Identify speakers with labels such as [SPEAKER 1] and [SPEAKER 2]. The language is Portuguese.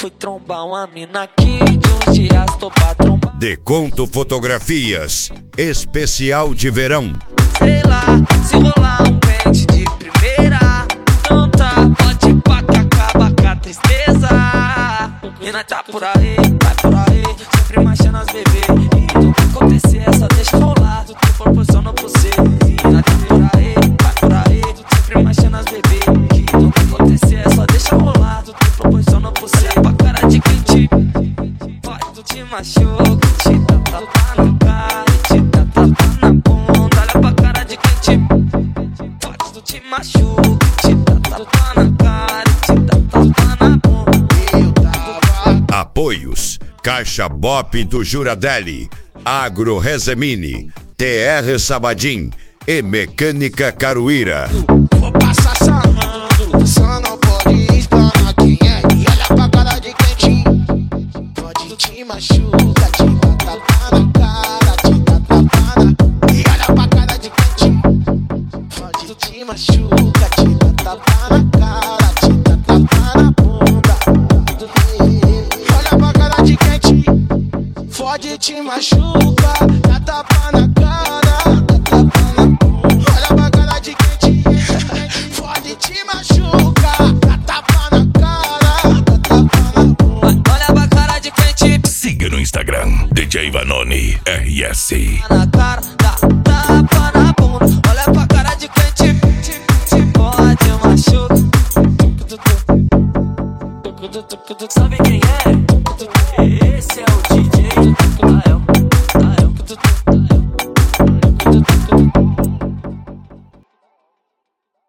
[SPEAKER 1] Fui trombar uma mina aqui, de uns dias tô pra trombar.
[SPEAKER 2] Deconto Fotografias, especial de verão.
[SPEAKER 1] Sei lá, se rolar um pente de primeira, não tá, pode ir pra que acaba com a tristeza. Mina tá por aí, vai por aí, sempre marchando as bebê. E tudo que acontecer é só deixa rolar, tudo que proporciona pra você. Mina tá por aí, vai por aí, sempre marchando as bebê. E tudo que acontecer é só deixa rolar, tudo que proporciona pra você. Pra cara de quem te pode, tu te machuca, te dá tapa na cara, te dá tapa na bunda. Olha pra cara de quem te pode, tu te machuca, te dá tapa na cara, te dá tapa na bunda.
[SPEAKER 2] Apoios: Caixa Bop do Juradelli, Agro Rezemini, TR Sabadim e Mecânica Caruíra.
[SPEAKER 3] Vou passar sarrando, só não pode explanar quem é. E olha pra cara de quem te pode, te machuca, te dá tapa na cara, te dá tapa na. E olha pra cara de quem te pode, te machuca, te dá tapa na cara, te dá tapa na bunda. Olha pra cara de quem te fode, te machuca, dá tapa na cara, dá tapa na bunda. Olha pra cara de quem te fode, te machuca, dá tapa na cara, dá tapa na bunda.
[SPEAKER 1] Olha pra cara de quem te
[SPEAKER 4] Siga no Instagram, DJ Vanoni RS.
[SPEAKER 1] na cara, dá tapa na bunda. Olha pra cara de quem te pode, machuca. Sabe quem